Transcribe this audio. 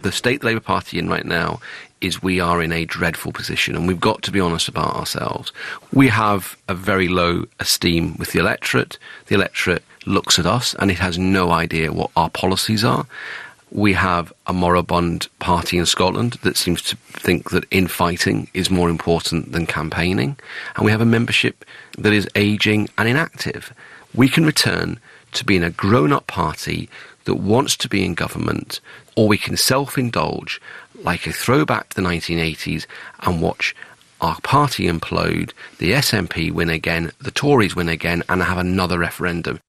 the state the Labour Party in right now is we are in a dreadful position, and we've got to be honest about ourselves. We have a very low esteem with the electorate. The electorate looks at us and it has no idea what our policies are. We have a moribund party in Scotland that seems to think that infighting is more important than campaigning. And we have a membership that is ageing and inactive. We can return to being a grown-up party that wants to be in government, or we can self-indulge like a throwback to the 1980s and watch our party implode, the SNP win again, the Tories win again, and have another referendum.